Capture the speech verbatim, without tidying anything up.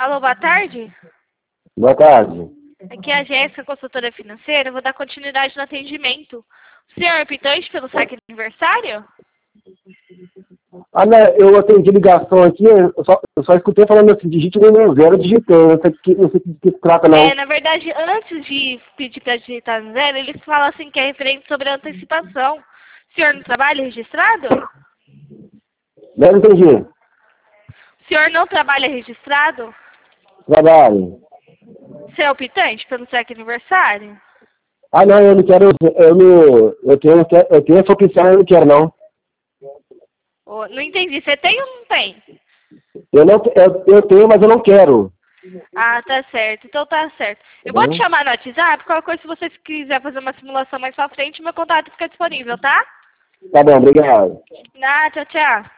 Alô, boa tarde. Boa tarde. Aqui é a Jéssica, consultora financeira. Eu vou dar continuidade no atendimento. O senhor é pitante pelo saque de aniversário? Ah, não, eu atendi ligação aqui, eu só, eu só escutei falando assim, digite o número zero, digitei, não sei o que, não sei o que se trata não. É, na verdade, antes de pedir para digitar no zero, eles falam assim que é referente sobre a antecipação. O senhor não trabalha registrado? Não entendi. O senhor não trabalha registrado? Trabalho. Você é optante pelo saque de aniversário? Ah, não, eu não quero, eu não, eu tenho, eu tenho essa opção, eu não quero não. Oh, não entendi. Você tem ou não tem? Eu não, eu, eu tenho, mas eu não quero. Ah, tá certo. Então tá certo. Eu Tá vou bom? te chamar no WhatsApp. Qualquer coisa, se você quiser fazer uma simulação mais pra frente, meu contato fica disponível, tá? Tá bom, obrigado. Ah, tchau, tchau.